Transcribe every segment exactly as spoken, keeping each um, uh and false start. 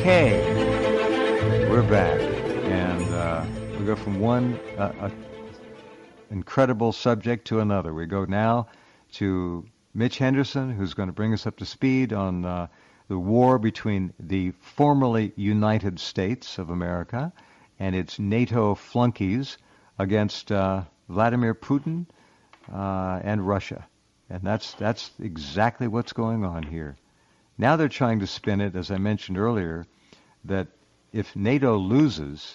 Okay, we're back, and uh, we go from one uh, uh, incredible subject to another. We go now to Mitch Henderson, who's going to bring us up to speed on uh, the war between the formerly United States of America and its NATO flunkies against uh, Vladimir Putin uh, and Russia. And that's that's exactly what's going on here. Now they're trying to spin it, as I mentioned earlier, that if NATO loses,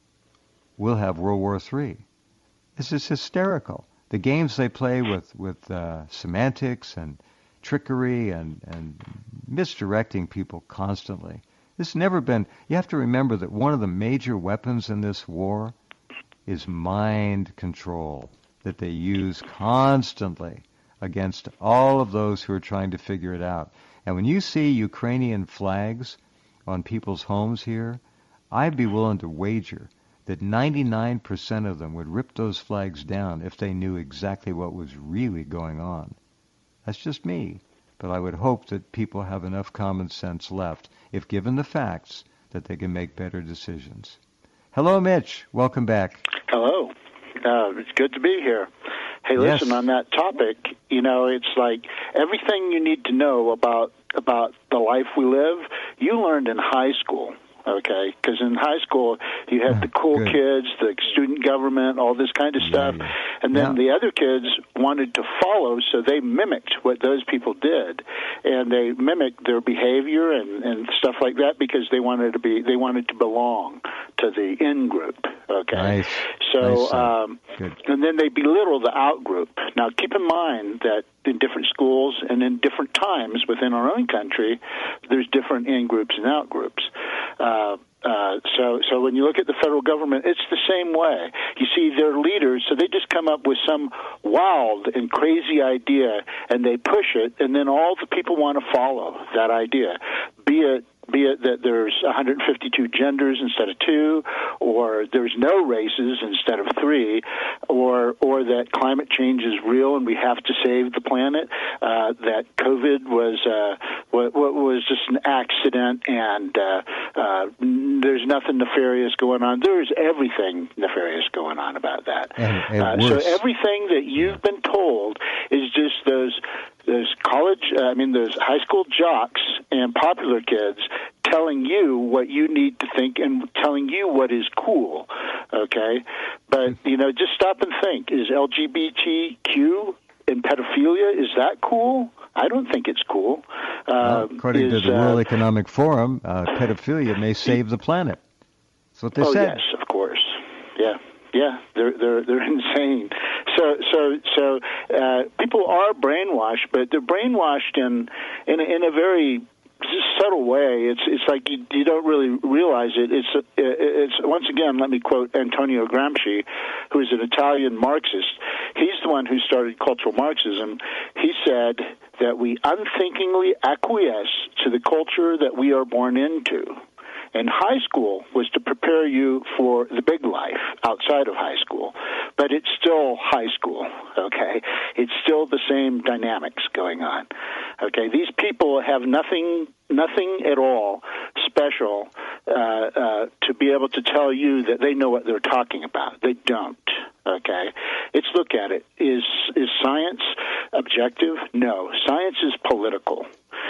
we'll have World War Three. This is hysterical. The games they play with, with uh, semantics and trickery and, and misdirecting people constantly. This has never been... You have to remember that one of the major weapons in this war is mind control that they use constantly against all of those who are trying to figure it out. And when you see Ukrainian flags on people's homes here, I'd be willing to wager that ninety-nine percent of them would rip those flags down if they knew exactly what was really going on. That's just me. But I would hope that people have enough common sense left, if given the facts, that they can make better decisions. Hello, Mitch. Welcome back. Hello. Uh, it's good to be here. Hey, listen, yes. On that topic, you know, it's like everything you need to know about about the life we live, you learned in high school, okay? Because in high school, you had the cool Good. kids, the student government, all this kind of stuff, yeah. and then yeah. the other kids wanted to follow, so they mimicked what those people did, and they mimicked their behavior and, and stuff like that because they wanted to be they wanted to belong to the in group, okay? Nice. So, nice, um, Good. and then they belittle the out group. Now, keep in mind that in different schools and in different times within our own country, there's different in groups and out groups. Uh, uh, so, so when you look at the federal government, it's the same way. You see, their leaders, so they just come up with some wild and crazy idea, and they push it, and then all the people want to follow that idea, be it be it that there's one hundred fifty-two genders instead of two, or there's no races instead of three, or or that climate change is real and we have to save the planet, uh, that COVID was uh, what, what was just an accident and uh, uh, there's nothing nefarious going on. There's everything nefarious going on about that. And, and uh, so everything that you've been told is just those those college, uh, I mean, those high school jocks and popular kids telling you what you need to think and telling you what is cool, okay? But, you know, just stop and think. Is L G B T Q and pedophilia, is that cool? I don't think it's cool. Uh, well, according is, to the World uh, Economic Forum, uh, pedophilia may save the planet. That's what they oh, said. yes, of course. Yeah. Yeah, they're they're they're insane. So so so uh, people are brainwashed, but they're brainwashed in in a, in a very subtle way. It's it's like you, you don't really realize it. It's it's once again. Let me quote Antonio Gramsci, who is an Italian Marxist. He's the one who started cultural Marxism. He said that we unthinkingly acquiesce to the culture that we are born into. And high school was to prepare you for the big life outside of high school. But it's still high school, okay? It's still the same dynamics going on, okay? These people have nothing nothing at all special uh, uh, to be able to tell you that they know what they're talking about. They don't, okay? It's look at it. Is, is science objective? No. Science is political.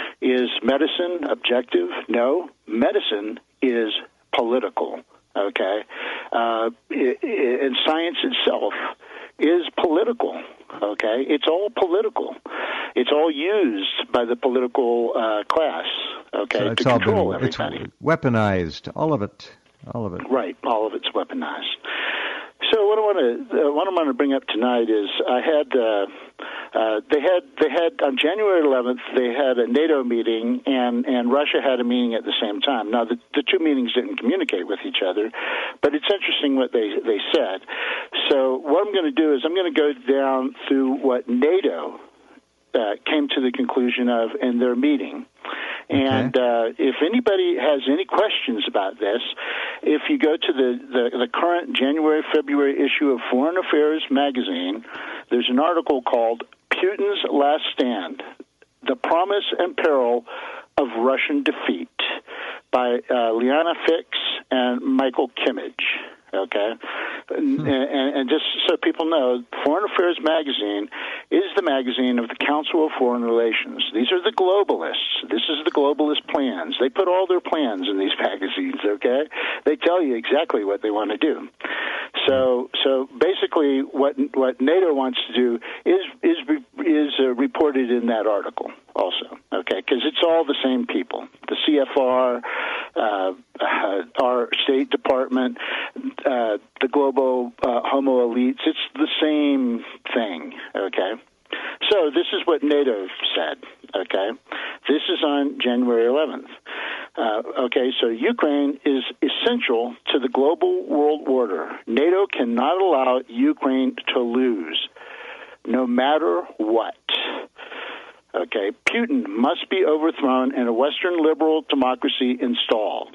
Is medicine objective? No. Medicine is political, okay? Uh, it, it, and science itself is political, okay? It's all political. It's all used by the political uh, class, okay, So it's to all control been, everybody. It's weaponized, all of it, all of it. Right, all of it's weaponized. So what I want to uh, what I want to bring up tonight is I had uh, uh, they had they had on January eleventh they had a NATO meeting and, and Russia had a meeting at the same time. Now the, the two meetings didn't communicate with each other, but it's interesting what they they said. So what I'm going to do is I'm going to go down through what NATO uh, came to the conclusion of in their meeting. And uh, if anybody has any questions about this, if you go to the, the, the current January, February issue of Foreign Affairs magazine, there's an article called Putin's Last Stand, The Promise and Peril of Russian Defeat. by uh, Liana Fix and Michael Kimmage. Okay, and, and, and just so people know, Foreign Affairs Magazine is the magazine of the Council of Foreign Relations. These are the globalists. This is the globalist plans. They put all their plans in these magazines. Okay, they tell you exactly what they want to do. So, so basically, what what NATO wants to do is is is uh, reported in that article also. Okay, because it's all the same people. The C F R, uh, uh, our State Department, uh, the global uh, homo elites. It's the same thing. Okay. So this is what NATO said, okay? This is on January eleventh. Uh, okay, so Ukraine is essential to the global world order. NATO cannot allow Ukraine to lose, no matter what. Okay, Putin must be overthrown and a Western liberal democracy installed.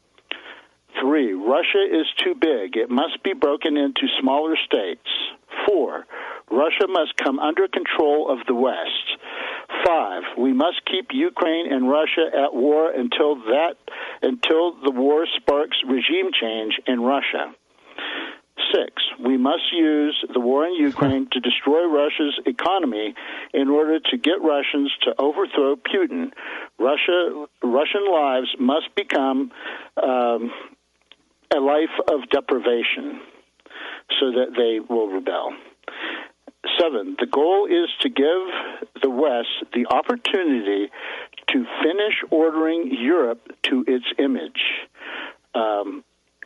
Three, Russia is too big. It must be broken into smaller states. Four, Russia must come under control of the West. Five, we must keep Ukraine and Russia at war until that until the war sparks regime change in Russia. Six, we must use the war in Ukraine to destroy Russia's economy in order to get Russians to overthrow Putin. Russia, Russian lives must become um, a life of deprivation so that they will rebel. Seven, the goal is to give the West the opportunity to finish ordering Europe to its image. Um,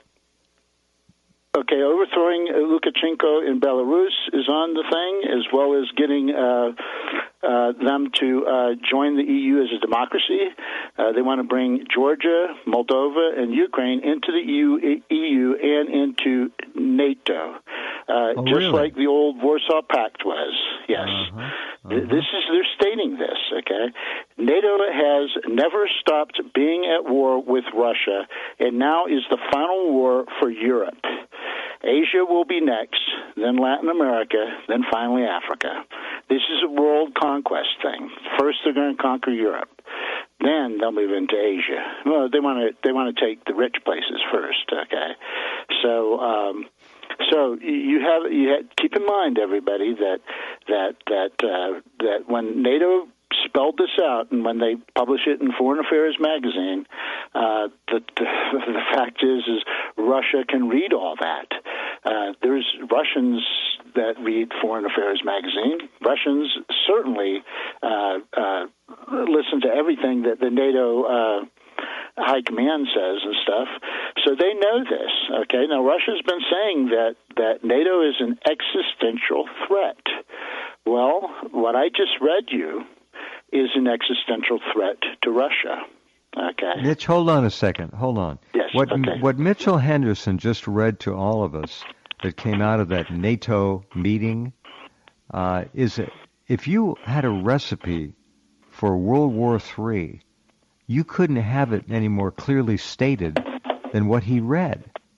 okay, overthrowing Lukashenko in Belarus is on the thing, as well as getting uh, uh, them to uh, join the E U as a democracy. Uh, they want to bring Georgia, Moldova, and Ukraine into the E U and into NATO. Uh, oh, just really? like the old Warsaw Pact was. Yes. Uh-huh. Uh-huh. This is, they're stating this, okay? NATO has never stopped being at war with Russia, and now is the final war for Europe. Asia will be next, then Latin America, then finally Africa. This is a world conquest thing. First, they're going to conquer Europe. Then they'll move into Asia. Well, they want to they want to take the rich places first, okay? So, um, so you have you have, keep in mind, everybody, that that that uh, that when NATO spelled this out, and when they publish it in Foreign Affairs magazine, uh, the, the the fact is is Russia can read all that. Uh, there's Russians that read Foreign Affairs magazine. Russians certainly uh, uh, listen to everything that the NATO uh, high command says and stuff. So they know this. Okay, now Russia's been saying that that NATO is an existential threat. Well, what I just read you is an existential threat to Russia. Okay. Mitch, hold on a second. Hold on. Yes, What okay. what Mitchell Henderson just read to all of us that came out of that NATO meeting uh, is that if you had a recipe for World War Three, you couldn't have it any more clearly stated than what he read.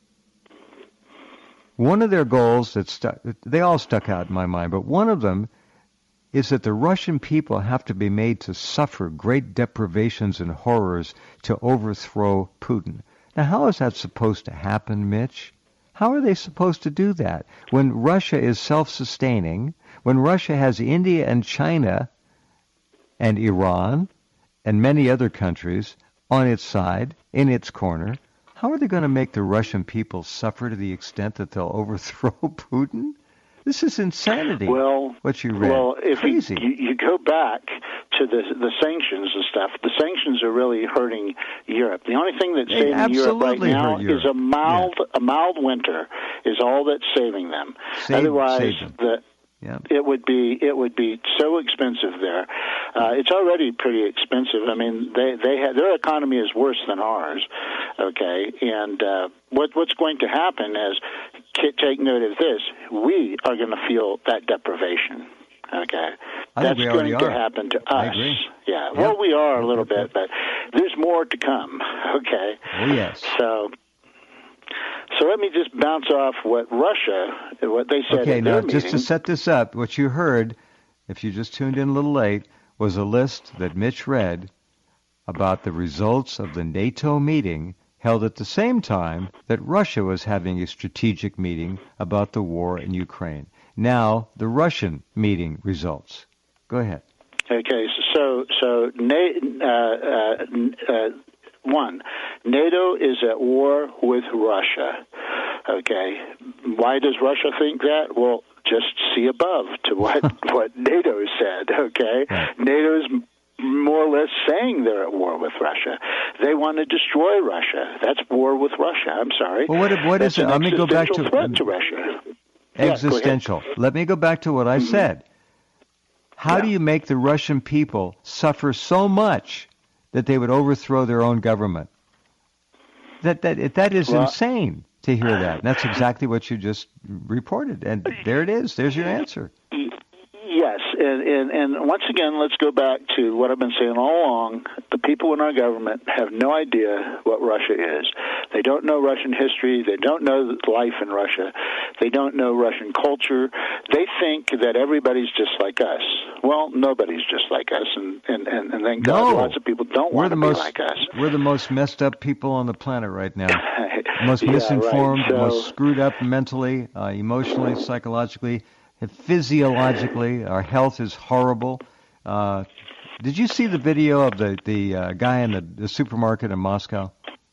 One of their goals that stuck, they all stuck out in my mind, but one of them is that the Russian people have to be made to suffer great deprivations and horrors to overthrow Putin. Now, how is that supposed to happen, Mitch? How are they supposed to do that when Russia is self-sustaining, when Russia has India and China and Iran and many other countries on its side, in its corner? How are they going to make the Russian people suffer to the extent that they'll overthrow Putin? This is insanity. Well, what you read. Well, if Crazy. You, you, you go back to the the sanctions and stuff, the sanctions are really hurting Europe. The only thing that's They saving Europe right absolutely now hurt Europe. is a mild Yeah. a mild winter is all that's saving them. Save- Otherwise, save them. the Yeah. it would be it would be so expensive there. Uh, it's already pretty expensive. I mean, they they have, their economy is worse than ours. Okay, and uh, what what's going to happen is, take note of this: we are going to feel that deprivation. Okay, I that's think we going already to are. happen to I us. agree. Yeah, Yep. well, we are a Yep, little yep, bit, but there's more to come. Okay. Oh, yes. So. So let me just bounce off what Russia, what they said Okay, at now their just meeting. to set this up, what you heard, if you just tuned in a little late, was a list that Mitch read about the results of the NATO meeting held at the same time that Russia was having a strategic meeting about the war in Ukraine. Now, the Russian meeting results. Go ahead. Okay, so so uh, uh, uh, one, NATO is at war with Russia. Okay, why does Russia think that? Well, just see above to what what NATO said. Okay, right. NATO's more or less saying they're at war with Russia. They want to destroy Russia. That's war with Russia. I'm sorry. Well, what, what is it? Let me go back to threat to Russia. Existential. Yeah, Let me go back to what I mm-hmm. said. How yeah. do you make the Russian people suffer so much that they would overthrow their own government? That that that is well, insane to hear that. And that's exactly what you just reported. And there it is. There's your answer. Yes, and, and, and once again, let's go back to what I've been saying all along. The people in our government have no idea what Russia is. They don't know Russian history. They don't know life in Russia. They don't know Russian culture. They think that everybody's just like us. Well, nobody's just like us, and, and, and, and thank God no. lots of people don't we're want the to most, be like us. We're the most messed up people on the planet right now. Most yeah, misinformed, right. so, most screwed up mentally, uh, emotionally, psychologically. Physiologically, our health is horrible. Uh, did you see the video of the the uh, guy in the, the supermarket in Moscow?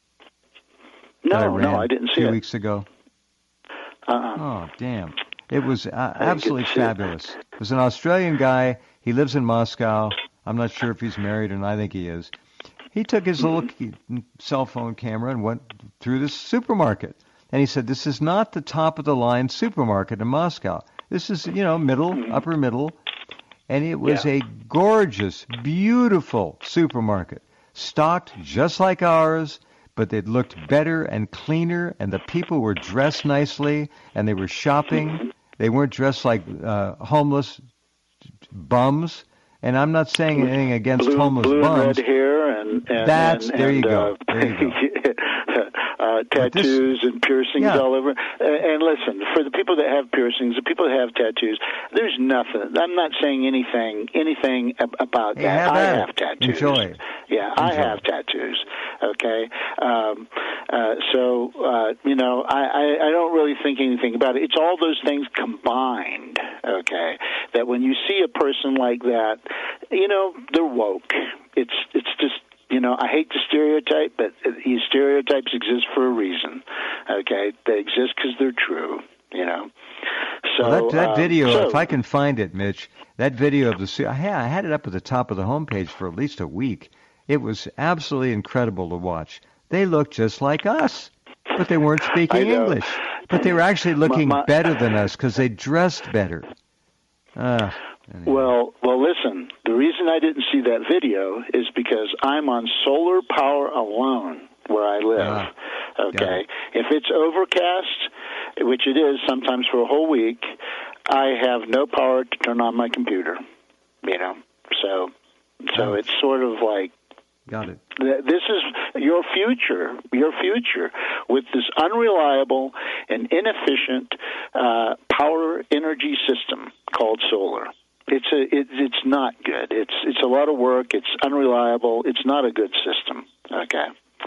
No, I ran no, I didn't see a few it. weeks ago. Uh-uh. Oh, damn! It was uh, absolutely fabulous. It. it was an Australian guy. He lives in Moscow. I'm not sure if he's married, and I think he is. He took his little mm-hmm. cell phone camera and went through the supermarket. And he said, "This is not the top of the line supermarket in Moscow. This is, you know, middle, upper middle." And it was yeah. a gorgeous, beautiful supermarket, stocked just like ours, but it looked better and cleaner, and the people were dressed nicely, and they were shopping. Mm-hmm. They weren't dressed like uh, homeless bums. And I'm not saying anything against blue, homeless blue bums. Blue and red hair and... and That's, and, there and, you go, uh, there you go. Uh, tattoos this, and piercings yeah. all over. Uh, and listen, for the people that have piercings, the people that have tattoos, there's nothing. I'm not saying anything anything about hey, that. Have I that. have tattoos. Enjoy. Yeah, Enjoy. I have tattoos. Okay, um, uh, so uh, you know, I, I, I don't really think anything about it. It's all those things combined. Okay, that when you see a person like that, you know, they're woke. It's it's just. You know, I hate to stereotype, but these stereotypes exist for a reason. Okay, they exist because they're true. You know, so well, that, that um, video, so, if I can find it, Mitch, that video of the I had, I had it up at the top of the homepage for at least a week. It was absolutely incredible to watch. They looked just like us, but they weren't speaking English. But they were actually looking my, my, better than us because they dressed better. Uh, anyway. Well, well, listen. The reason I didn't see that video is because I'm on solar power alone where I live. Ah, okay, if it's overcast, which it is sometimes for a whole week, I have no power to turn on my computer. You know, so so it's sort of like. Got it. This is your future, your future, with this unreliable and inefficient uh, power energy system called solar. It's a, it, it's not good. It's it's a lot of work. It's unreliable. It's not a good system. Okay.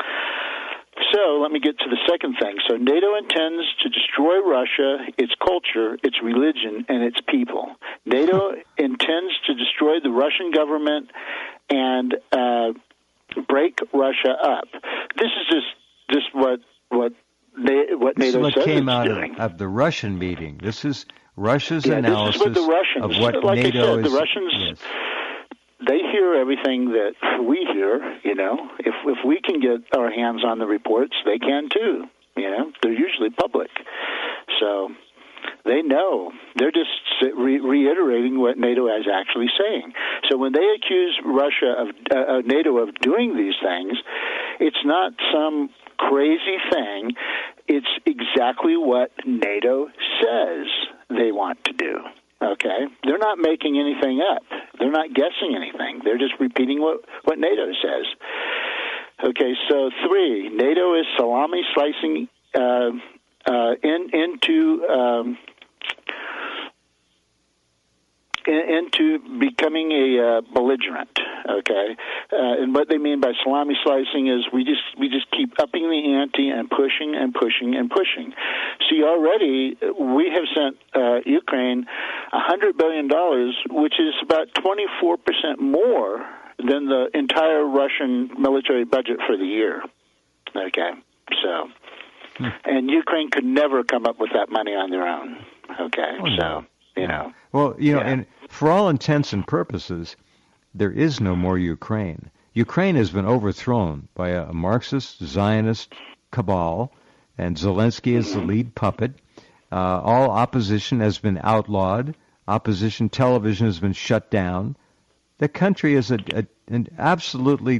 So let me get to the second thing. So NATO intends to destroy Russia, its culture, its religion, and its people. NATO intends to destroy the Russian government and uh, break Russia up. This is just just what what they, what this NATO is what says came it's out doing. Of, of the Russian meeting. This is Russia's yeah, analysis this is what the Russians, of what like NATO I said, is. The Russians, yes. They hear everything that we hear. You know, if if we can get our hands on the reports, they can too. You know, they're usually public, so they know. They're just re- reiterating what NATO is actually saying. So when they accuse Russia of uh, NATO of doing these things, it's not some crazy thing. It's exactly what NATO says they want to do. Okay? They're not making anything up. They're not guessing anything. They're just repeating what, what NATO says. Okay, so three, NATO is salami slicing uh, uh, in, into um, in, into becoming a uh, belligerent. Okay, uh, and what they mean by salami slicing is we just we just keep upping the ante and pushing and pushing and pushing. See, already we have sent uh, Ukraine a hundred billion dollars, which is about twenty-four percent more than the entire Russian military budget for the year. Okay, so hmm. and Ukraine could never come up with that money on their own. Okay, oh, so no. you know, well, you know, yeah. and for all intents and purposes, there is no more Ukraine. Ukraine has been overthrown by a Marxist, Zionist cabal, and Zelensky is the lead puppet. Uh, all opposition has been outlawed. Opposition television has been shut down. The country is a, a, an absolutely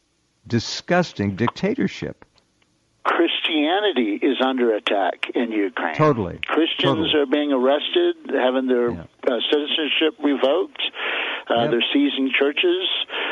disgusting dictatorship. Christianity is under attack in Ukraine. Totally. Christians totally. are being arrested, having their yeah. uh, citizenship revoked. Uh, yep. They're seizing churches.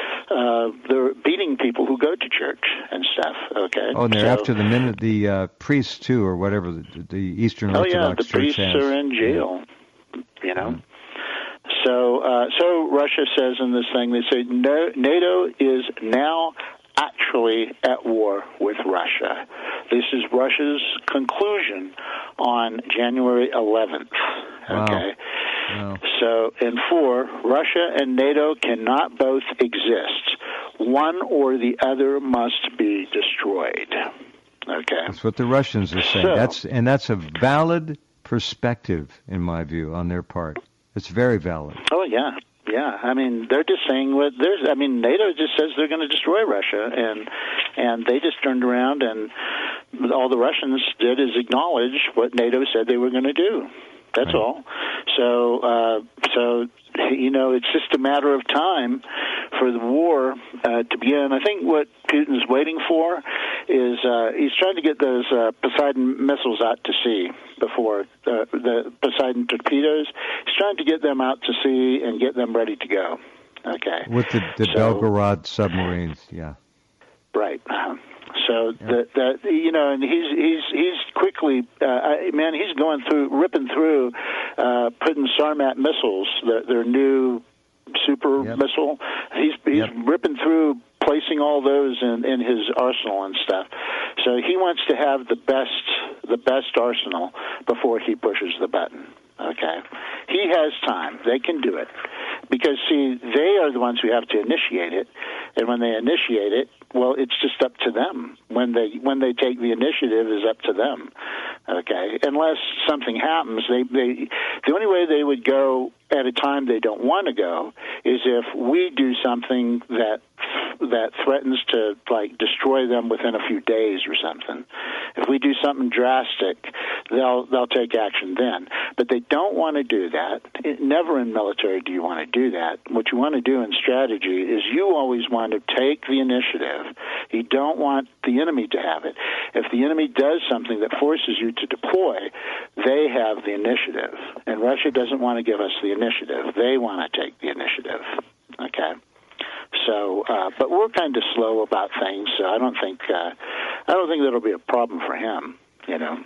Uh, they're beating people who go to church and stuff. Okay. Oh, and they're so, after the minute the uh, priests too, or whatever the, the Eastern Orthodox oh yeah, the Church priests has. are in jail. Yeah. You know. Yeah. So, uh, so Russia says in this thing, they say no, NATO is now actually at war with Russia. This is Russia's conclusion on January eleventh. Okay. Wow. Wow. So, and four, Russia and NATO cannot both exist. One or the other must be destroyed. Okay. That's what the Russians are saying. So, that's and that's a valid perspective, in my view, on their part. It's very valid. Oh yeah. Yeah, I mean, they're just saying what there's. I mean, NATO just says they're going to destroy Russia, and and they just turned around and all the Russians did is acknowledge what NATO said they were going to do. That's right. all. So, uh, so you know, it's just a matter of time for the war uh, to begin. I think what Putin's waiting for is uh, he's trying to get those uh, Poseidon missiles out to sea before uh, the Poseidon torpedoes. He's trying to get them out to sea and get them ready to go. Okay. With the, the so, Belgorod submarines, yeah. Right. So yeah. that that you know, and he's he's he's quickly, uh, man, he's going through, ripping through, uh, putting Sarmat missiles, their, their new super yep. missile. He's he's yep. ripping through, placing all those in, in his arsenal and stuff. So he wants to have the best the best arsenal before he pushes the button. Okay, he has time. They can do it because see, they are the ones who have to initiate it, and when they initiate it, well, it's just up to them. When they when they take the initiative is up to them. Okay, unless something happens, they they the only way they would go at a time they don't want to go is if we do something that that threatens to like destroy them within a few days or something. If we do something drastic, they'll they'll take action then. But they don't want to do that. It, never in military do you want to do that. What you want to do in strategy is you always want to take the initiative. You don't want the enemy to have it. If the enemy does something that forces you to deploy, they have the initiative. And Russia doesn't want to give us the initiative. They want to take the initiative. Okay? So, uh, but we're kind of slow about things, so I don't think uh, I don't think that'll be a problem for him, you know.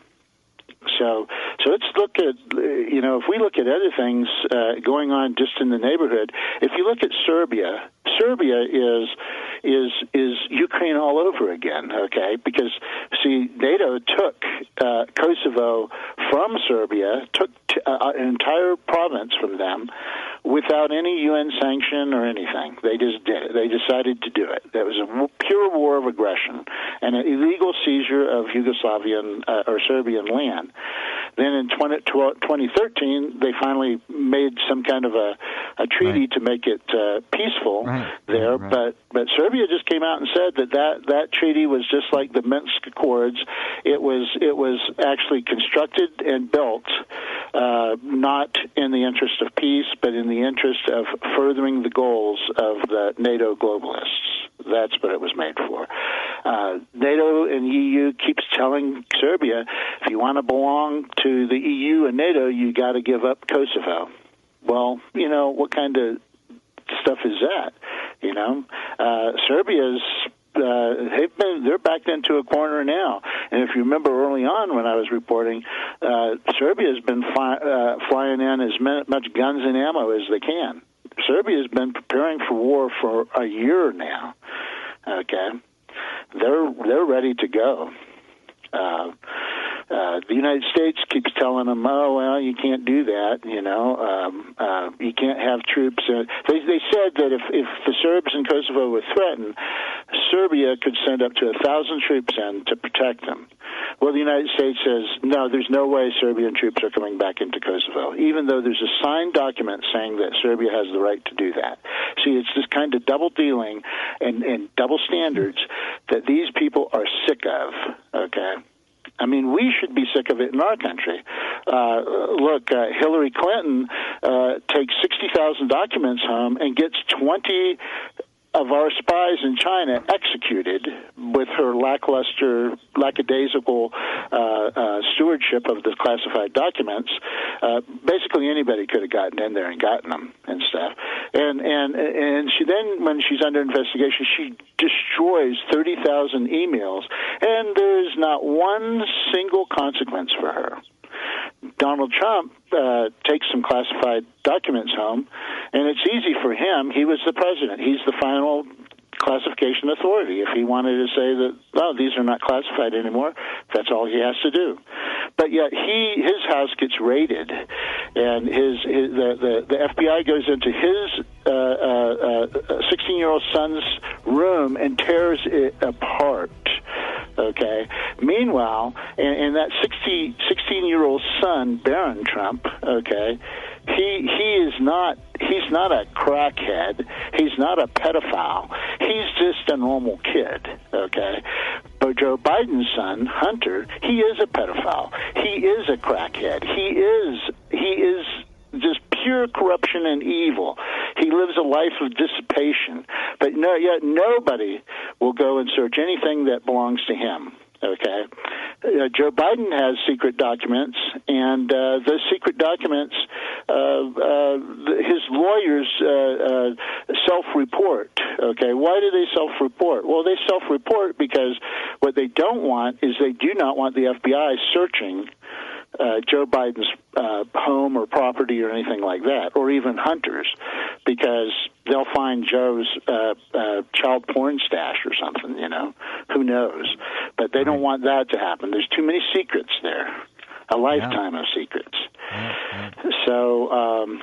So, so let's look at, you know, if we look at other things uh, going on just in the neighborhood. If you look at Serbia, Serbia is is is Ukraine all over again, okay? Because see, NATO took uh, Kosovo from Serbia, took t- uh, an entire province from them without any U N sanction or anything. They just did it. They decided to do it. That was a pure war of aggression and an illegal seizure of Yugoslavian uh, or Serbian land. Then in twenty thirteen, they finally made some kind of a, a treaty right. to make it uh, peaceful right. there. Right. But but Serbia just came out and said that, that that treaty was just like the Minsk Accords. It was it was actually constructed and built uh, not in the interest of peace, but in the interest of furthering the goals of the NATO globalists. That's what it was made for. Uh, NATO and E U keeps telling Serbia, if you want to belong to the E U and NATO, you got to give up Kosovo. Well, you know, what kind of stuff is that? You know, uh, Serbia's uh, they've been they're backed into a corner now. And if you remember early on when I was reporting, uh, Serbia's been fly, uh, flying in as much guns and ammo as they can. Serbia's been preparing for war for a year now. Okay, they're they're ready to go. Uh, uh, the United States keeps telling them, "Oh well, you can't do that. You know, um, uh, you can't have troops." Uh, they they said that if if the Serbs in Kosovo were threatened, Serbia could send up to a thousand troops in to protect them. Well, the United States says, no, there's no way Serbian troops are coming back into Kosovo, even though there's a signed document saying that Serbia has the right to do that. See, it's this kind of double dealing and, and double standards that these people are sick of, okay? I mean, we should be sick of it in our country. Uh, look, uh, Hillary Clinton uh, takes sixty thousand documents home and gets twenty of our spies in China executed with her lackluster, lackadaisical uh, uh, stewardship of the classified documents. Uh, basically, anybody could have gotten in there and gotten them and stuff. And and and she then, when she's under investigation, she destroys thirty thousand emails, and there is not one single consequence for her. Donald Trump uh, takes some classified documents home, and it's easy for him. He was the president. He's the final classification authority. If he wanted to say that, oh, these are not classified anymore, that's all he has to do. But yet he, his house gets raided, and his, his the, the the F B I goes into his uh, uh, sixteen-year-old son's room and tears it apart. Okay. Meanwhile, and, and that sixteen-year-old son, Barron Trump, okay, he he is not he's not a crackhead. He's not a pedophile. He's just a normal kid. Okay. But Joe Biden's son, Hunter, he is a pedophile. He is a crackhead. He is he is just pure corruption and evil. He lives a life of dissipation. But no, yet nobody will go and search anything that belongs to him. Okay, uh, Joe Biden has secret documents, and uh, those secret documents, uh, uh, his lawyers uh, uh, self-report. Okay, why do they self-report? Well, they self-report because what they don't want is they do not want the F B I searching Uh, Joe Biden's uh, home or property or anything like that, or even Hunter's, because they'll find Joe's uh, uh, child porn stash or something, you know. Who knows? But they don't want that to happen. There's too many secrets there, a lifetime yeah. of secrets. Yeah, yeah. So, um,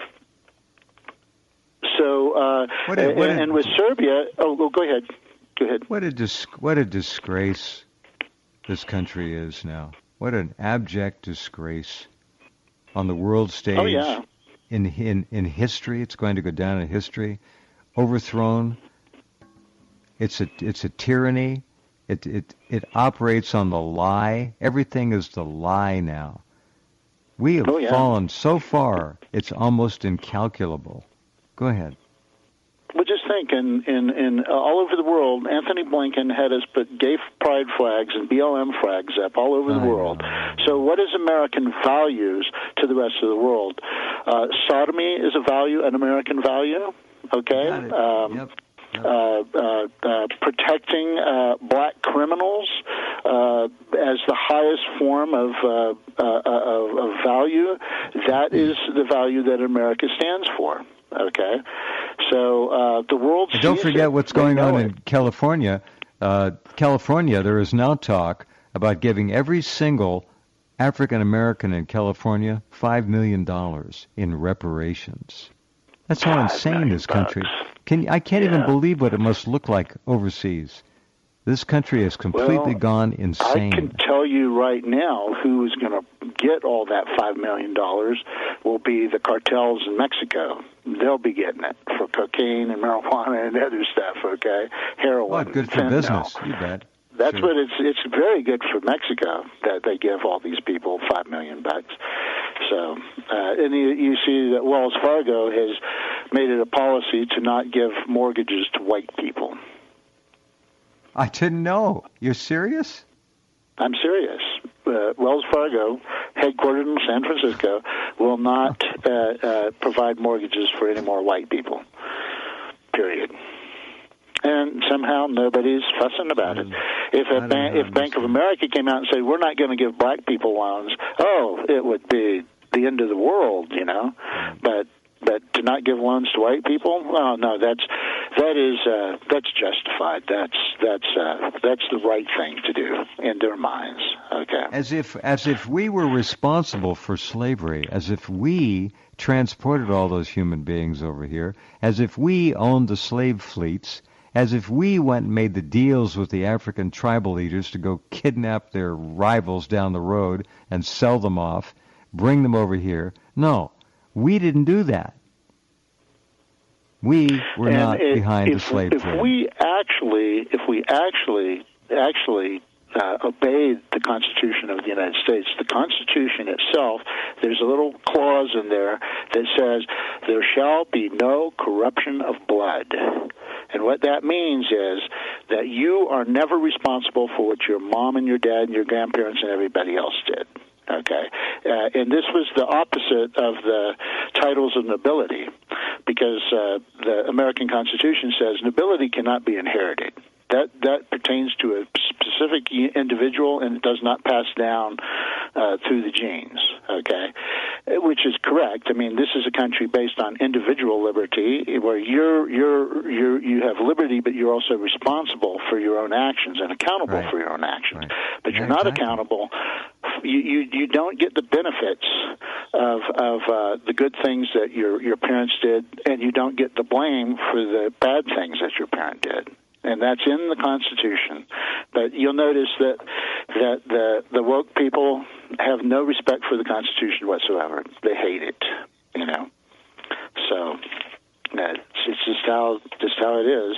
so uh, what a, what and, a, and with Serbia, oh, oh, go ahead. Go ahead. What a, dis- what a disgrace this country is now. What an abject disgrace on the world stage. Oh, yeah. In, in in history, it's going to go down in history. Overthrown. It's a it's a tyranny. It it it operates on the lie. Everything is the lie now. We have oh, yeah. fallen so far. It's almost incalculable. Go ahead. Well, just think, in, in, in uh, all over the world, Anthony Blinken had us put gay pride flags and B L M flags up all over the I world. know. So what is American values to the rest of the world? Uh, sodomy is a value, an American value, okay? Um, yep. Yep. Uh, uh, uh, protecting uh, black criminals uh, as the highest form of, uh, uh, of, of value, that is the value that America stands for. Okay, so uh, the world. Don't forget it. what's going on it. in California. Uh, California, there is now talk about giving every single African American in California five million dollars in reparations. That's how insane this country. Can I can't yeah. even believe what it must look like overseas. This country has completely well, gone insane. I can tell you right now who is going to get all that five million dollars will be the cartels in Mexico. They'll be getting it for cocaine and marijuana and other stuff, okay? Heroin. Well, good for fentanyl. business, you bet. That's sure. what it's it's very good for Mexico that they give all these people five million bucks. So, uh, and you, you see that Wells Fargo has made it a policy to not give mortgages to white people. I didn't know. You're serious? I'm serious. Uh, Wells Fargo, headquartered in San Francisco, will not uh, uh, provide mortgages for any more white people. Period. And somehow nobody's fussing about it. If a ban- if Bank of America came out and said, we're not going to give black people loans, oh, it would be the end of the world, you know. But but to not give loans to white people, well, no, that's that is uh, that's justified. That's that's uh, that's the right thing to do in their minds. Okay. As if as if we were responsible for slavery, as if we transported all those human beings over here, as if we owned the slave fleets, as if we went and made the deals with the African tribal leaders to go kidnap their rivals down the road and sell them off, bring them over here. No, we didn't do that. We were and not it, behind if, the slave if trade. If we actually, if we actually, actually uh, obeyed the Constitution of the United States, the Constitution itself, there's a little clause in there that says, there shall be no corruption of blood. And what that means is that you are never responsible for what your mom and your dad and your grandparents and everybody else did. Okay, uh, and this was the opposite of the titles of nobility, because uh, the American Constitution says nobility cannot be inherited. That that pertains to a specific individual, and it does not pass down uh, through the genes. Okay, which is correct. I mean, this is a country based on individual liberty, where you're you're you're you have liberty, but you're also responsible for your own actions and accountable right. for your own actions. Right. But you're yeah, not exactly. accountable. You, you you don't get the benefits of of uh, the good things that your your parents did, and you don't get the blame for the bad things that your parent did. And that's in the Constitution. But you'll notice that that the the woke people have no respect for the Constitution whatsoever. They hate it, you know. So that's it's just how just how it is.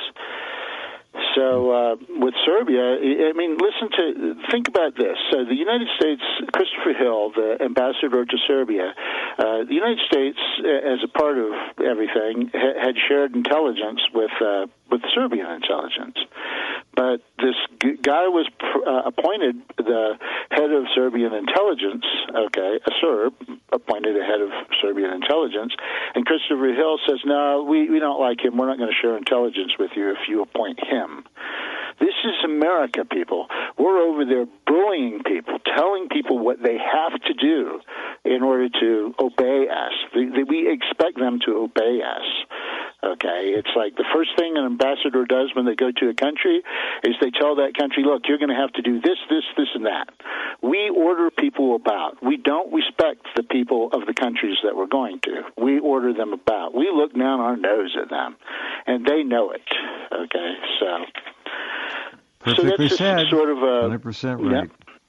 So uh, with Serbia, I mean, listen to, think about this. So the United States, Christopher Hill, the ambassador to Serbia, uh, the United States, as a part of everything, ha- had shared intelligence with uh, with Serbian intelligence. But this g- guy was pr- uh, appointed the head of Serbian intelligence, okay, a Serb, appointed a head of Serbian intelligence, and Christopher Hill says, no, we, we don't like him. We're not going to share intelligence with you if you appoint him. This is America, people. We're over there bullying people, telling people what they have to do in order to obey us. We expect them to obey us. Okay, it's like the first thing an ambassador does when they go to a country is they tell that country, look, you're going to have to do this, this, this, and that. We order people about. We don't respect the people of the countries that we're going to. We order them about. We look down our nose at them, and they know it. Okay, so... Perfectly so that's said. Just sort of a one hundred percent right.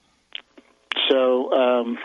Yeah. So, um,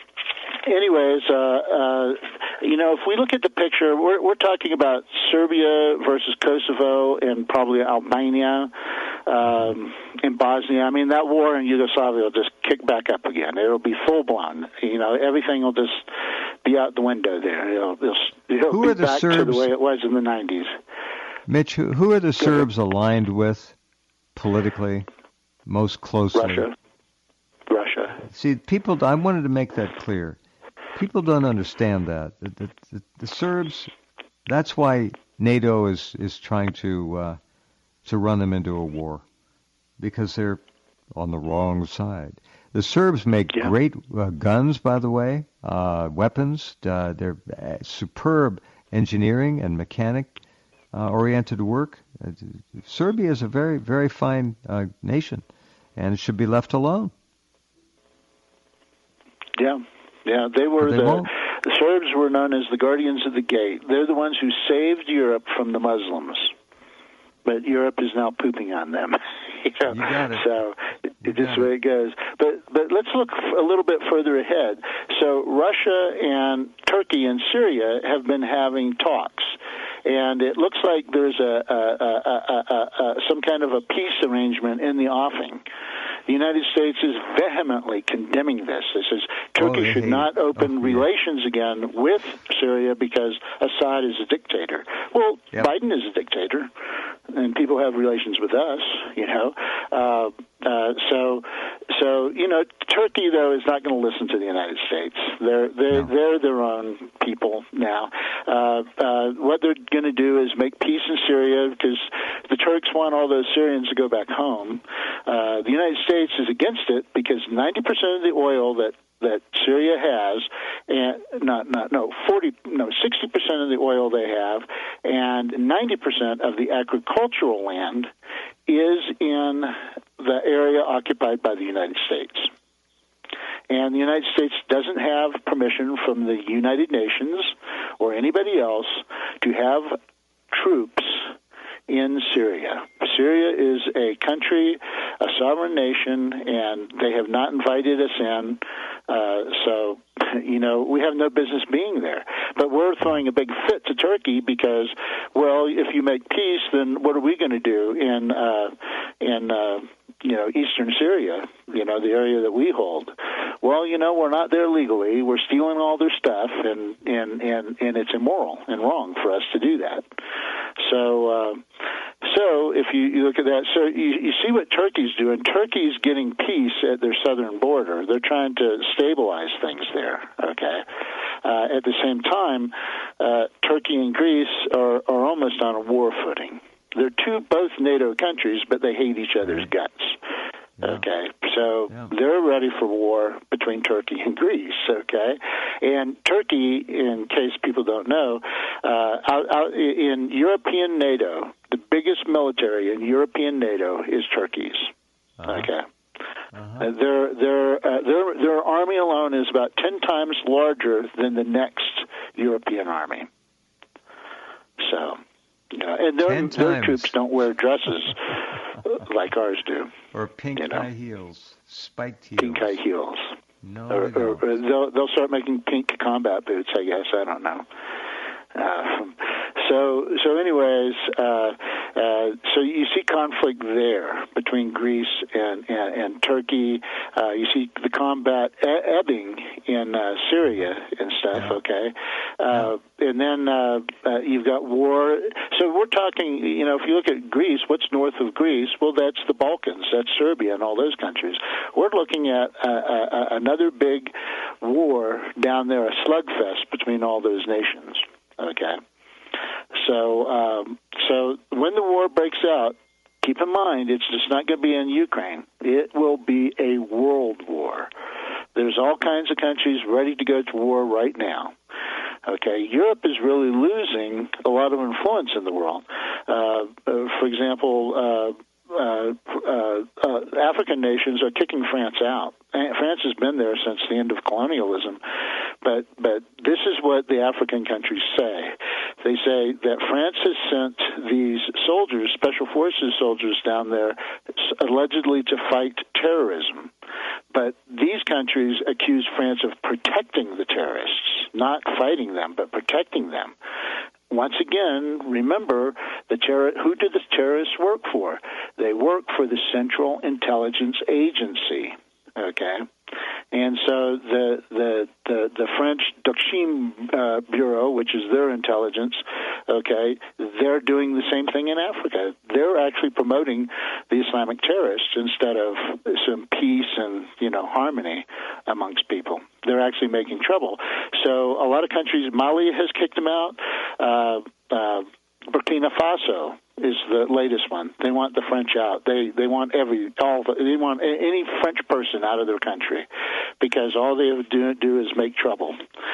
anyways, uh, uh, you know, if we look at the picture, we're, we're talking about Serbia versus Kosovo and probably Albania um, and Bosnia. I mean, that war in Yugoslavia will just kick back up again. It'll be full blown. You know, everything will just be out the window there. It'll, it'll, it'll who be are the back Serbs, to the way it was in the nineties. Mitch, who, who are the Serbs aligned with politically most closely? Russia. Russia. See, people, I wanted to make that clear. People don't understand that. The, the, the, the Serbs, that's why NATO is, is trying to uh, to run them into a war, because they're on the wrong side. The Serbs make yeah. great uh, guns, by the way, uh, weapons. Uh, they're uh, superb engineering and mechanic uh, oriented work. Uh, Serbia is a very, very fine uh, nation, and it should be left alone. Yeah. Yeah, they were they the, won't. the Serbs were known as the guardians of the gate. They're the ones who saved Europe from the Muslims, but Europe is now pooping on them. you know? You got it. So You it's just got the way it goes. But but let's look a little bit further ahead. So Russia and Turkey and Syria have been having talks. And it looks like there's a, a, a, a, a, a some kind of a peace arrangement in the offing. The United States is vehemently condemning this. It says Turkey oh, should hate. not open oh, relations yeah. again with Syria because Assad is a dictator. Well, yep. Biden is a dictator, and people have relations with us, you know. Uh, uh, so, so you know, Turkey though is not going to listen to the United States. They're they're no. they're their own people now. Uh, Uh, uh, what they're going to do is make peace in Syria because the Turks want all those Syrians to go back home. Uh, the United States is against it because ninety percent of the oil that that Syria has, and not not no forty no sixty percent of the oil they have, and ninety percent of the agricultural land is in the area occupied by the United States. And the United States doesn't have permission from the United Nations or anybody else to have troops in Syria. Syria is a country, a sovereign nation, and they have not invited us in. Uh, so, you know, we have no business being there. But we're throwing a big fit to Turkey because, well, if you make peace, then what are we going to do in uh, in uh, you know eastern Syria? You know, the area that we hold. Well, you know, we're not there legally. We're stealing all their stuff, and and and, and it's immoral and wrong for us to do that. So, uh, so if you, you look at that, so you, you see what Turkey's doing. Turkey's getting peace at their southern border. They're trying to stabilize things there. Okay. Uh, at the same time, uh, Turkey and Greece are, are almost on a war footing. They're two both NATO countries, but they hate each other's guts. Yeah. Okay, so yeah. They're ready for war between Turkey and Greece, okay? And Turkey, in case people don't know, uh, out, out in European NATO, the biggest military in European NATO is Turkey's, uh-huh. okay? Uh-huh. Uh, their, their, uh, their, their army alone is about ten times larger than the next European army. So... Yeah, and their, their troops don't wear dresses like ours do. Or pink you know? high heels, spiked heels. Pink high heels. No, or, or, or they'll they'll start making pink combat boots. I guess I don't know. Uh, so so anyways, uh, uh, so you see conflict there between Greece and and, and Turkey. Uh, you see the combat e- ebbing in uh, Syria and stuff. Yeah. Okay, uh, yeah. and then uh, uh, you've got war. So we're talking. You know, if you look at Greece, what's north of Greece? Well, that's the Balkans. That's Serbia and all those countries. We're looking at uh, uh, another big war down there, a slugfest between all those nations. Okay, so um, so when the war breaks out, keep in mind it's just not going to be in Ukraine. It will be a world war. There's all kinds of countries ready to go to war right now. Okay, Europe is really losing a lot of influence in the world. Uh, uh, for example, uh, uh, uh, uh, African nations are kicking France out. France has been there since the end of colonialism, but but this is what the African countries say. They say that France has sent these soldiers, special forces soldiers down there, allegedly to fight terrorism. But these countries accuse France of protecting the terrorists, not fighting them, but protecting them. Once again, remember, the terror, who did the terrorists work for? They work for the Central Intelligence Agency. Okay, and so the the the, the French Doxim uh, Bureau, which is their intelligence, okay, they're doing the same thing in Africa. They're actually promoting the Islamic terrorists instead of some peace and you know harmony amongst people. They're actually making trouble. So a lot of countries, Mali has kicked them out. Uh, uh, Burkina Faso is the latest one. They want the French out. They they want every all the, they want any French person out of their country because all they do do is make trouble.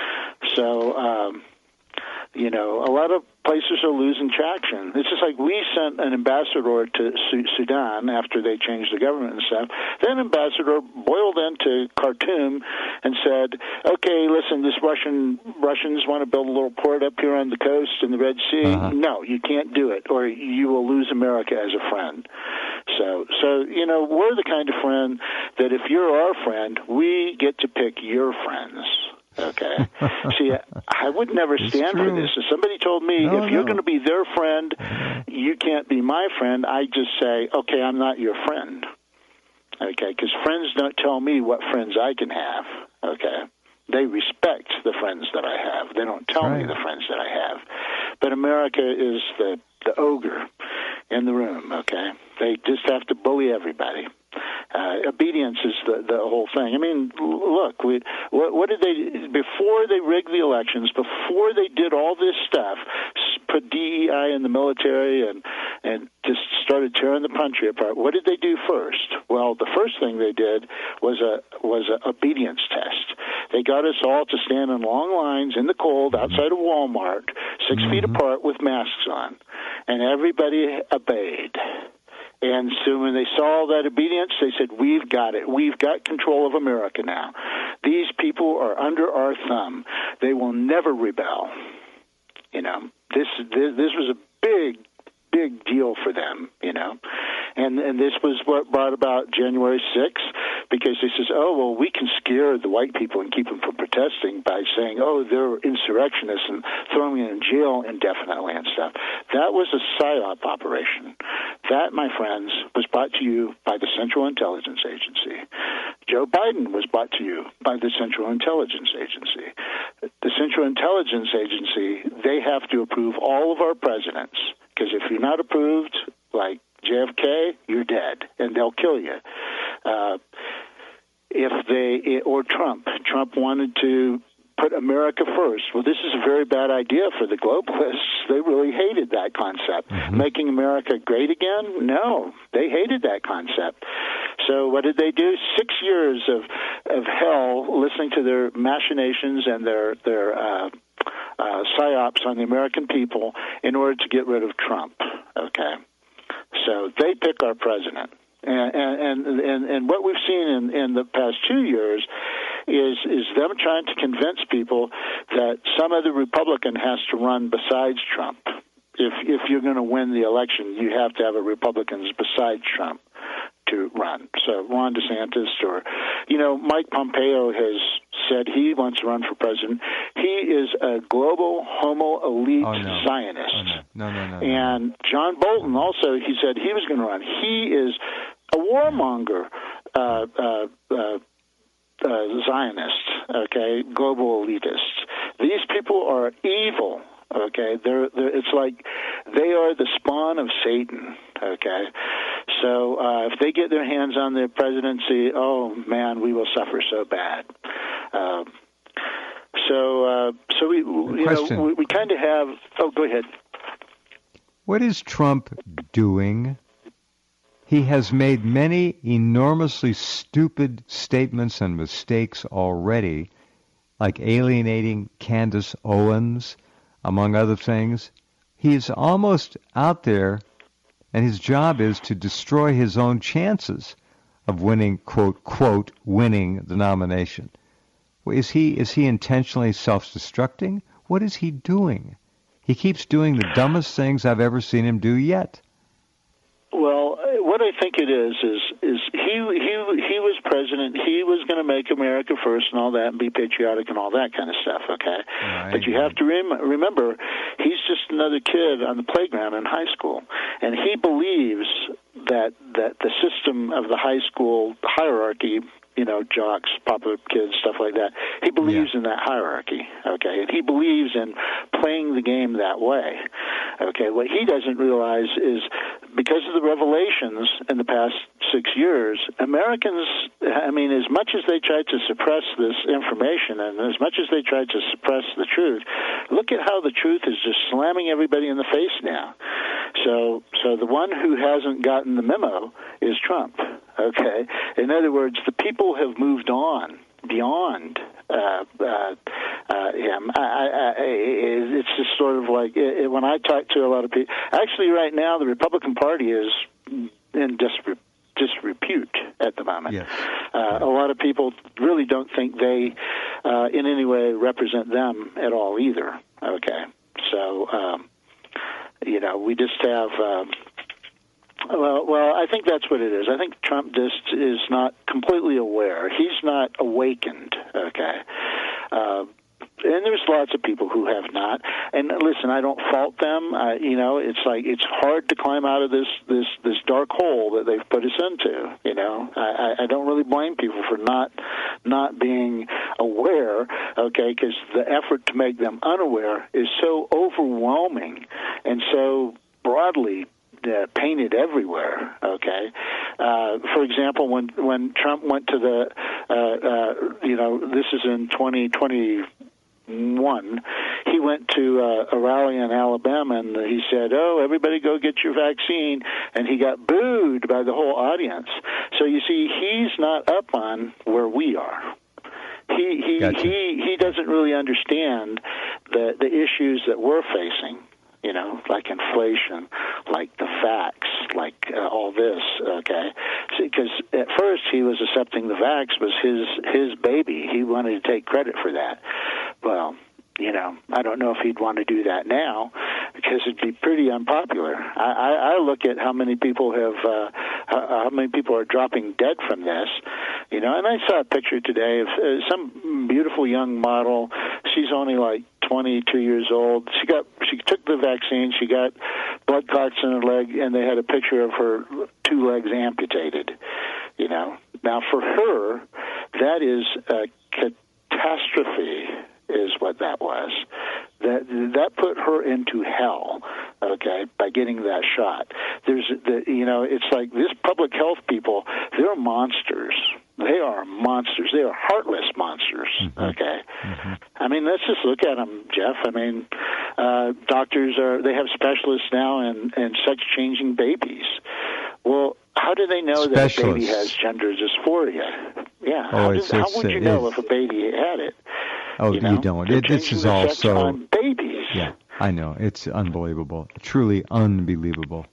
So um, you know, a lot of places are losing traction. It's just like we sent an ambassador to Sudan after they changed the government and stuff. Then ambassador boiled into Khartoum and said, okay, listen, this Russian Russians want to build a little port up here on the coast in the Red Sea. Uh-huh. No, you can't do it, or you will lose America as a friend. So, so you know, we're the kind of friend that if you're our friend, we get to pick your friends. Okay. See, I would never stand for this. If somebody told me, no, if you're no. going to be their friend, you can't be my friend, I just say, okay, I'm not your friend. Okay, because friends don't tell me what friends I can have. Okay. They respect the friends that I have. They don't tell right. me the friends that I have. But America is the, the ogre in the room, okay? They just have to bully everybody. Uh, obedience is the, the whole thing. I mean, look, we, what, what did they, before they rigged the elections, before they did all this stuff, put D E I in the military and, and just started tearing the country apart, what did they do first? Well, the first thing they did was a was an obedience test. They got us all to stand in long lines in the cold outside of Walmart, six mm-hmm. feet apart with masks on, and everybody obeyed. And so when they saw that obedience, they said, we've got it. We've got control of America now. These people are under our thumb. They will never rebel. You know, this this, this was a big, big deal for them, you know. And and this was what brought about January sixth, because they says, oh, well, we can scare the white people and keep them from protesting by saying, oh, they're insurrectionists and throwing them in jail indefinitely and stuff. That was a PSYOP operation. That, my friends, was brought to you by the Central Intelligence Agency. Joe Biden was brought to you by the Central Intelligence Agency. The Central Intelligence Agency, they have to approve all of our presidents, because if you're not approved, like J F K, you're dead, and they'll kill you. Uh, if they, or Trump, Trump wanted to put America first. Well, this is a very bad idea for the globalists. They really hated that concept. Mm-hmm. Making America great again? No, they hated that concept. So what did they do? Six years of, of hell listening to their machinations and their, their uh, uh, psyops on the American people in order to get rid of Trump. Okay. So they pick our president. And, and, and, and what we've seen in, in the past two years is is them trying to convince people that some other Republican has to run besides Trump. If if you're going to win the election, you have to have a Republican besides Trump to run. So Ron DeSantis or, you know, Mike Pompeo has said he wants to run for president. He is a global homo elite oh, no. Zionist. Oh, no. No, no, no, and no. John Bolton also, he said he was going to run. He is a warmonger, uh, uh, uh, uh, Zionist, okay, global elitists. These people are evil. Okay, they're, they're, it's like they are the spawn of Satan. Okay, so uh, if they get their hands on the presidency, oh man, we will suffer so bad. Uh, so, uh, so we, you Question. know, we, we kind of have. Oh, go ahead. What is Trump doing? He has made many enormously stupid statements and mistakes already, like alienating Candace Owens, among other things. He's almost out there, and his job is to destroy his own chances of winning, quote, quote, winning the nomination. Is he, is he intentionally self-destructing? What is he doing? He keeps doing the dumbest things I've ever seen him do yet. Well, what I think it is is is he he he was president. He was going to make America first and all that, and be patriotic and all that kind of stuff. Okay, right, but you right. have to rem- remember, he's just another kid on the playground in high school, and he believes that that the system of the high school hierarchy, you know, jocks, popular kids, stuff like that. He believes yeah. in that hierarchy, okay? And he believes in playing the game that way, okay? What he doesn't realize is because of the revelations in the past six years, Americans, I mean, as much as they tried to suppress this information and as much as they tried to suppress the truth, look at how the truth is just slamming everybody in the face now. So, so the one who hasn't gotten the memo is Trump, okay? In other words, the people have moved on beyond uh, uh, uh, him. I, I, I, it's just sort of like it, when I talk to a lot of people. Actually, right now, the Republican Party is in disre- disrepute at the moment. Yes. Uh, a lot of people really don't think they, uh, in any way, represent them at all either. Okay, so um, you know, we just have. Uh, Well, well, I think that's what it is. I think Trump just is not completely aware. He's not awakened, okay? Uh, and there's lots of people who have not. And listen, I don't fault them. Uh, you know, it's like it's hard to climb out of this this this dark hole that they've put us into. You know, I, I don't really blame people for not not being aware, okay? Because the effort to make them unaware is so overwhelming and so broadly Uh, painted everywhere, okay, Uh, for example, when when Trump went to the, uh, uh, you know, this is in twenty twenty-one, he went to uh, a rally in Alabama, and he said, "Oh, everybody go get your vaccine," and he got booed by the whole audience. So you see, he's not up on where we are. He he Gotcha. he he doesn't really understand the the issues that we're facing. You know, like inflation, like the vax, like uh, all this. Okay, because at first he was accepting the vax was his his baby. He wanted to take credit for that. Well, you know, I don't know if he'd want to do that now because it'd be pretty unpopular. I, I, I look at how many people have, uh, how, how many people are dropping dead from this, you know, and I saw a picture today of uh, some beautiful young model. She's only like twenty-two years old. She got, she took the vaccine. She got blood clots in her leg, and they had a picture of her two legs amputated, you know. Now, for her, that is a catastrophe, is what that was. That that put her into hell, okay, by getting that shot. There's the you know, it's like this public health people, they're monsters. They are monsters. They are heartless monsters, mm-hmm. okay? Mm-hmm. I mean, let's just look at them, Jeff. I mean, uh, doctors are, they have specialists now in, in sex-changing babies. Well, how do they know that a baby has gender dysphoria? Yeah, oh, how, it's, do, it's, how would you know if a baby had it? Oh, you, know? you don't. They're It, this is the all sex so. On babies. Yeah, I know. It's unbelievable. Truly unbelievable.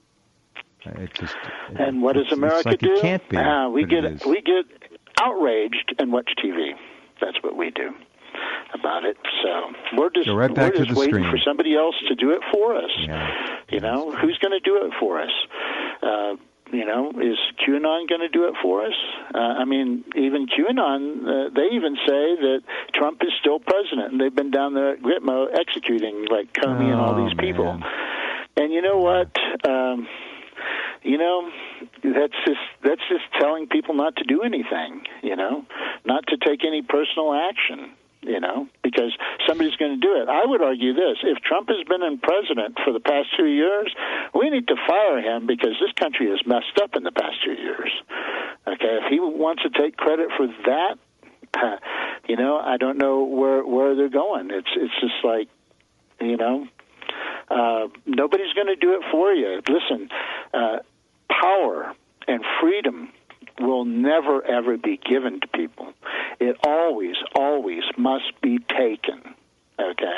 It just. It, and what does America like do? It can't be. Uh, we get it we get outraged and watch T V. That's what we do about it. So we're just Go right back we're to just the waiting screen. for somebody else to do it for us. Yeah. You know, who's going to do it for us? Uh, You know, is QAnon going to do it for us? Uh, I mean, even QAnon, uh, they even say that Trump is still president, and they've been down there at Gitmo executing, like, Comey oh, and all these people. Man. And you know what? Um, you know, that's just that's just telling people not to do anything, you know, not to take any personal action. You know, because somebody's going to do it. I would argue this. If Trump has been in president for the past two years, we need to fire him because this country has messed up in the past two years. Okay, if he wants to take credit for that, uh, you know, I don't know where where they're going. It's it's just like, you know, uh, nobody's going to do it for you. Listen, uh, power and freedom will never, ever be given to people. It always, always must be taken, okay?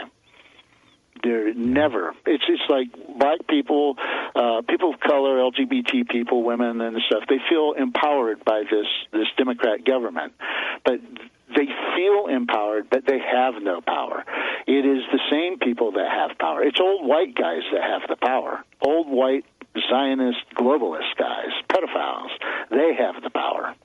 They're never. It's it's like black people, uh, people of color, L G B T people, women and stuff, they feel empowered by this, this Democrat government. But they feel empowered, but they have no power. It is the same people that have power. It's old white guys that have the power. Old white Zionist globalist guys, pedophiles, they have the power.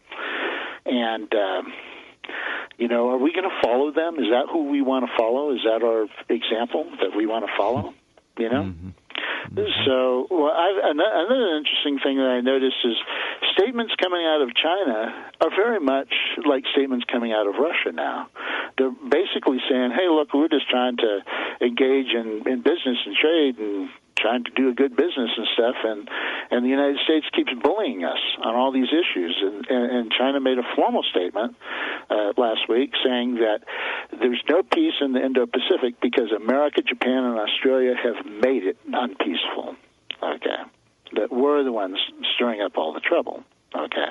And, um, you know, are we going to follow them? Is that who we want to follow? Is that our example that we want to follow? You know? Mm-hmm. Mm-hmm. So, well, I've, another interesting thing that I noticed is statements coming out of China are very much like statements coming out of Russia now. They're basically saying, hey, look, we're just trying to engage in, in business and trade and trying to do a good business and stuff, and, and the United States keeps bullying us on all these issues. And, and, and China made a formal statement uh, last week saying that there's no peace in the Indo-Pacific because America, Japan, and Australia have made it unpeaceful. Okay. That we're the ones stirring up all the trouble. Okay.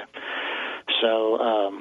So, um,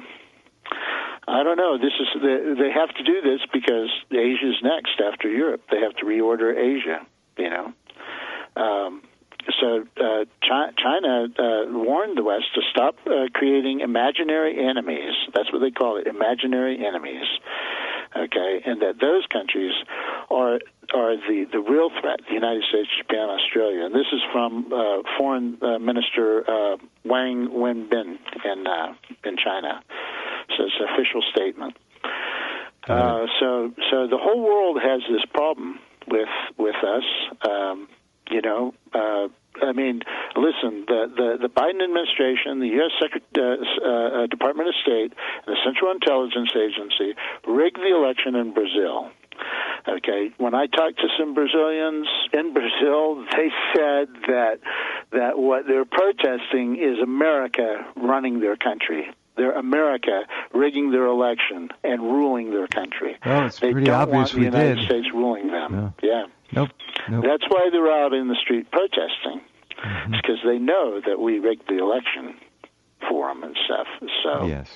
I don't know. This is the, they have to do this because Asia's next after Europe. They have to reorder Asia, you know. Um, so uh, China, China uh, warned the West to stop uh, creating imaginary enemies. That's what they call it, imaginary enemies. Okay, and that those countries are are the, the real threat, the United States, Japan, Australia. And this is from uh, Foreign uh, Minister uh, Wang Wenbin in, uh, in China. So it's an official statement. Uh, so so the whole world has this problem with, with us. Um, You know, uh, I mean, listen, the, the, the Biden administration, the U S Secret, uh, uh, Department of State, and the Central Intelligence Agency rigged the election in Brazil. Okay, when I talked to some Brazilians in Brazil, they said that that what they're protesting is America running their country. They're America rigging their election and ruling their country. Well, it's they pretty don't obvious want the we United did. States ruling them. No. Yeah. Nope. Nope. That's why they're out in the street protesting. Mm-hmm. It's because they know that we rigged the election for them and stuff. So, yes.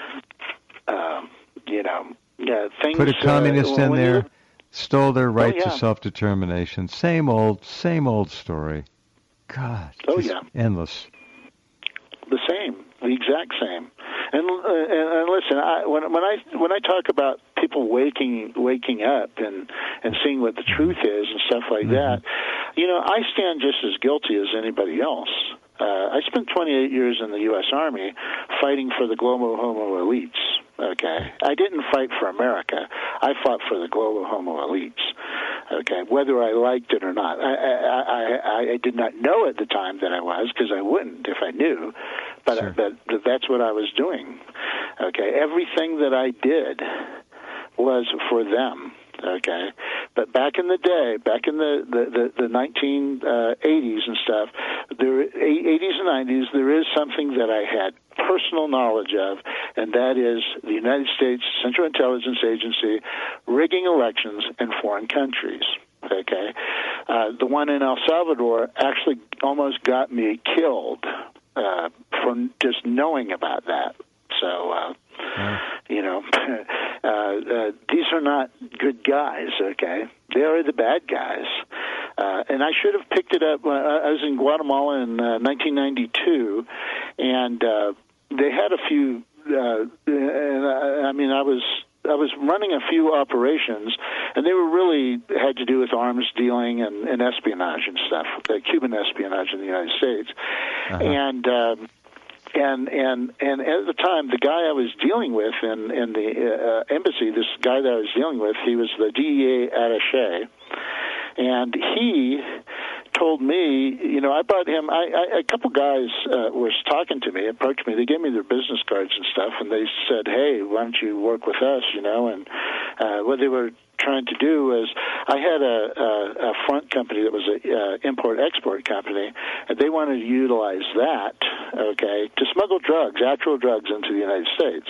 um, you know, yeah, things. Put a communist uh, in there, you, stole their right oh, yeah. to self-determination. Same old, same old story. God. Oh, just yeah. endless. The same, the exact same. And uh, and, and listen, I, when when I when I talk about people waking waking up and and seeing what the truth is and stuff like mm-hmm. that, you know, I stand just as guilty as anybody else. Uh, I spent twenty-eight years in the U S Army fighting for the global homo elites. Okay, I didn't fight for America. I fought for the global homo elites. Okay, whether I liked it or not, I I, I, I did not know at the time that I was, because I wouldn't if I knew. But sure. but that's what I was doing. Okay, everything that I did was for them. Okay, but back in the day, back in the the, the, the nineteen eighties and stuff, there eighties and nineties, there is something that I had personal knowledge of, and that is the United States Central Intelligence Agency rigging elections in foreign countries. Okay, uh, the one in El Salvador actually almost got me killed uh, from just knowing about that. So. Uh, yeah. You know, uh, uh, these are not good guys, okay? They are the bad guys. Uh, and I should have picked it up. Uh, I was in Guatemala in uh, nineteen ninety-two, and uh, they had a few, uh, and I, I mean, I was I was running a few operations, and they were really had to do with arms dealing and, and espionage and stuff, uh, Cuban espionage in the United States. Uh-huh. And... Um, And and and at the time, the guy I was dealing with in in the uh, embassy, this guy that I was dealing with, he was the D E A attaché, and he told me, you know, I brought him. I, I a couple guys uh, was talking to me, approached me. They gave me their business cards and stuff, and they said, "Hey, why don't you work with us?" You know, and uh, what they were trying to do was, I had a, a, a front company that was a uh, import-export company, and they wanted to utilize that, okay, to smuggle drugs, actual drugs, into the United States.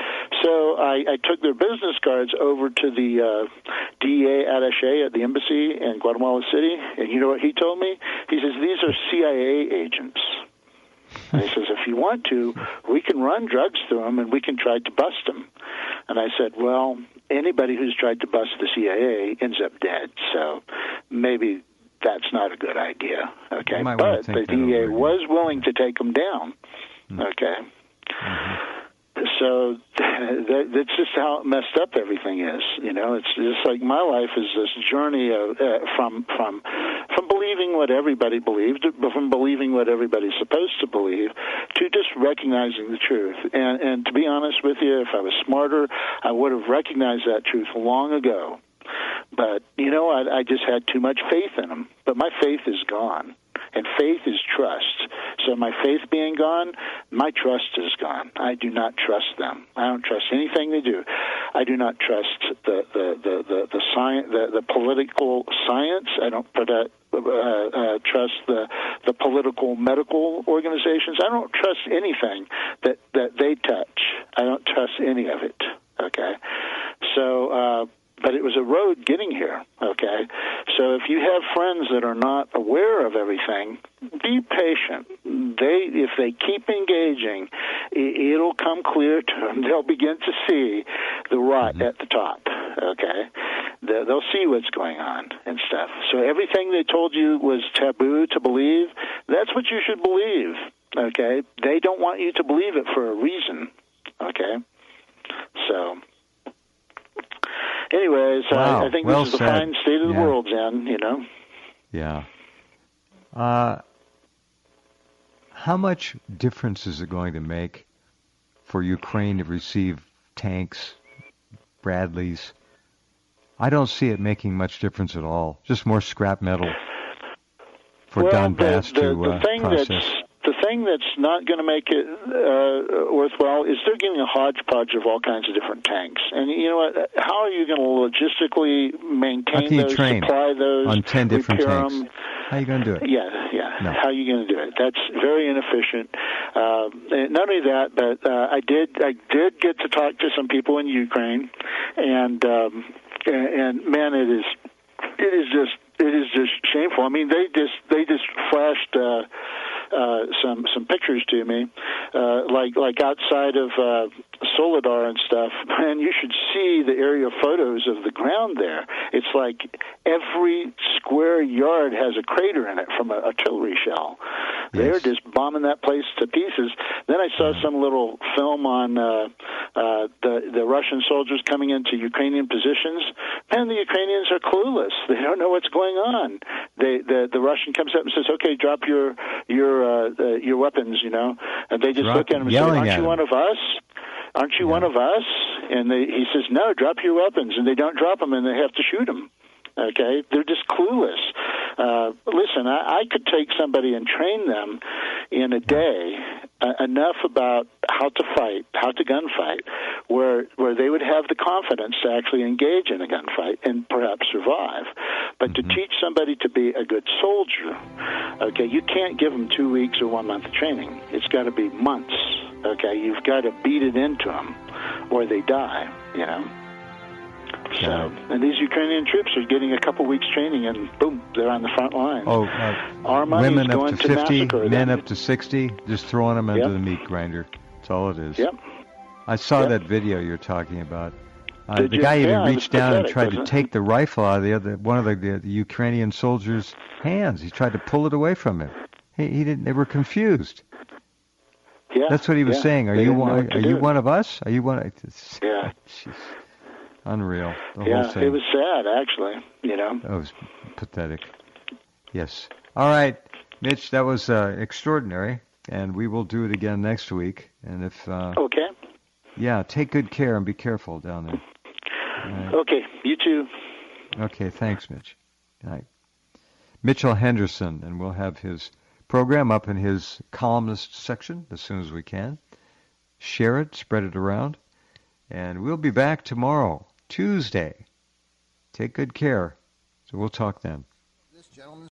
So I, I took their business cards over to the uh, D E A attaché at the embassy in Guatemala City, and you know what he told me? He says, these are C I A agents. And he says, if you want to, we can run drugs through them, and we can try to bust them. And I said, well, anybody who's tried to bust the C I A ends up dead, so maybe that's not a good idea. Okay, but the D E A was willing to take them down. Mm-hmm. Okay, mm-hmm. So that, that's just how messed up everything is. You know, it's just like my life is this journey of, uh, from from from believing what everybody believed, from believing what everybody's supposed to believe, to just recognizing the truth. And and to be honest with you, if I was smarter, I would have recognized that truth long ago. But you know, I, I just had too much faith in them. But my faith is gone. And faith is trust. So my faith being gone, my trust is gone. I do not trust them. I don't trust anything they do. I do not trust the the the the, the science, the, the political science. I don't put a, uh, uh, trust the the political medical organizations. I don't trust anything that that they touch. I don't trust any of it. Okay, so. Uh, But it was a road getting here, okay? So if you have friends that are not aware of everything, be patient. They, if they keep engaging, it'll come clear to them. They'll begin to see the rot mm-hmm. at the top, okay? They'll see what's going on and stuff. So everything they told you was taboo to believe, that's what you should believe, okay? They don't want you to believe it for a reason, okay? So... Anyways, wow. I, I think well this is the said. fine state of the yeah. world's in, you know? Yeah. Uh, how much difference is it going to make for Ukraine to receive tanks, Bradleys? I don't see it making much difference at all. Just more scrap metal for well, Donbass the, the, to the uh, thing process. That's, the thing that's not going to make it uh, worthwhile is they're getting a hodgepodge of all kinds of different tanks. And you know what? How are you going to logistically maintain those, supply those, on ten different repair tanks? them? How are you going to do it? Yeah, yeah. No. How are you going to do it? That's very inefficient. Um, and not only that, but uh, I did I did get to talk to some people in Ukraine, and um, and, and man, it is it is just it is just shameful. I mean, they just they just flashed uh, uh, some some pictures to me, uh, like like outside of uh, Soledar and stuff. Man, you should see the aerial photos of the ground there. It's like every square yard has a crater in it from an artillery shell. Yes. They're just bombing that place to pieces. Then I saw some little film on uh, uh, the the Russian soldiers coming into Ukrainian positions. Man, the Ukrainians are clueless. They don't know what's going on. They the the Russian comes up and says, "Okay, drop your your uh, uh, your weapons," you know, and they just drop, look at him and say, "Aren't you him. one of us? Aren't you yeah. one of us?" And they, he says, "No, drop your weapons," and they don't drop them, and they have to shoot him. Okay, they're just clueless. Uh, listen, I, I could take somebody and train them in a day uh, enough about how to fight, how to gunfight, where where they would have the confidence to actually engage in a gunfight and perhaps survive. But mm-hmm. to teach somebody to be a good soldier, okay, you can't give them two weeks or one month of training. It's got to be months. Okay, you've got to beat it into them, or they die. You know. So, and these Ukrainian troops are getting a couple weeks training, and boom, they're on the front line. Oh, uh, our money's women up going to fifty, to men them. up to sixty, just throwing them into yep. the meat grinder. That's all it is. Yep. I saw yep. that video you're talking about. Uh, the you? guy even yeah, reached down pathetic, and tried to it? take the rifle out of the other one of the, the, the Ukrainian soldiers' hands. He tried to pull it away from him. He, he didn't. They were confused. Yeah, that's what he was yeah. saying. Are they you one? Are do. you one of us? Are you one? Of, yeah. Jeez. Unreal. The yeah, whole thing. It was sad, actually. You know. That was pathetic. Yes. All right, Mitch. That was uh, extraordinary, and we will do it again next week. And if uh, okay. Yeah, take good care and be careful down there. Right. Okay. You too. Okay. Thanks, Mitch. Good night. Mitchell Henderson, and we'll have his program up in his columnist section as soon as we can. Share it, spread it around, and we'll be back tomorrow. Tuesday. Take good care. So we'll talk then. This gentleman